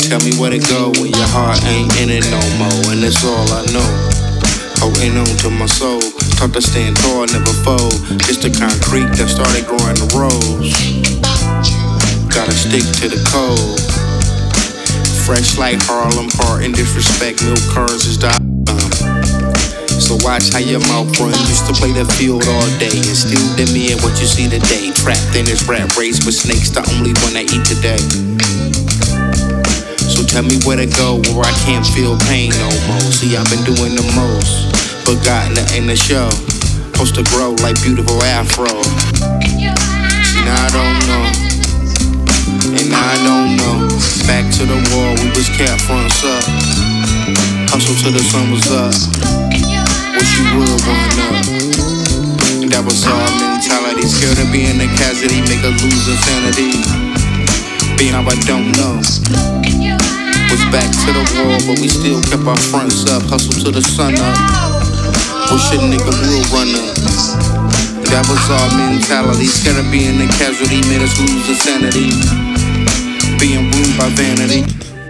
Tell me where to go when your heart ain't in it no more. And that's all I know. Holding on to my soul. Taught to stand tall, never fold. It's the concrete that started growing the rose. Gotta stick to the code. Fresh like Harlem, heart and disrespect. Milk curds is the so watch how your mouth run. Used to play the field all day and still demand what you see today. Trapped in this rat race with snakes, the only one I eat today. So tell me where to go where I can't feel pain no more. See, I've been doing the most, but got nothing to show. Supposed to grow like beautiful afro. See, now I don't know, and now I don't know. Back to the wall, we was kept fronts up. Hustle till the sun was up. Wish you would run up. And that was our mentality. Scared of being a casualty, make us lose insanity. Being how I don't know. Was back to the wall, but we still kept our fronts up. Hustle till the sun up. Wish a nigga would run up. That was our mentality. Scared of being a casualty, made us lose insanity. Being ruled by vanity.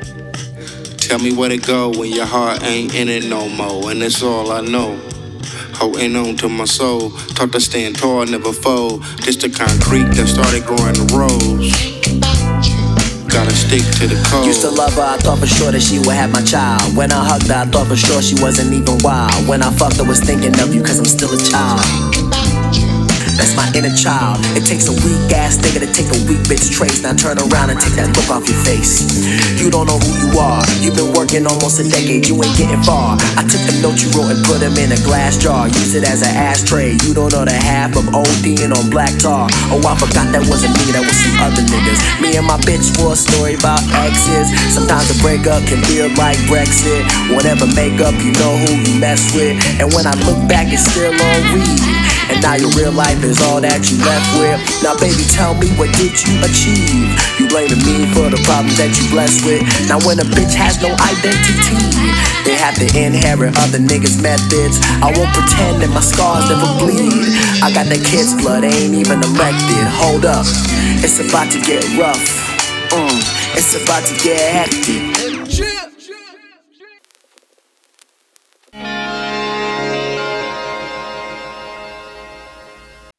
Tell me where to go when your heart ain't in it no more. And that's all I know. Holding on to my soul. Taught to stand tall, never fold. Just the concrete that started growing the rose. Gotta stick to the code. Used to love her, I thought for sure that she would have my child. When I hugged her, I thought for sure she wasn't even wild. When I fucked, I was thinking of you cause I'm still a child. That's my inner child. It takes a weak ass nigga to take a weak bitch trace. Now turn around and take that look off your face. You don't know who you are. You've been working almost a decade, you ain't getting far. I took the notes you wrote and put them in a glass jar. Use it as an ashtray. You don't know the half of ODing on black tar. Oh, I forgot that wasn't me, that was some other niggas. Me and my bitch for a story about exes. Sometimes a breakup can feel like Brexit. Whatever makeup, you know who you mess with. And when I look back, it's still on read. And now your real life is all that you left with. Now baby, tell me, what did you achieve? You blaming me for the problems that you blessed with. Now when a bitch has no identity, they have to inherit other niggas' methods. I won't pretend that my scars never bleed. I got that kid's blood, ain't even elected. Hold up, it's about to get rough. It's about to get hectic.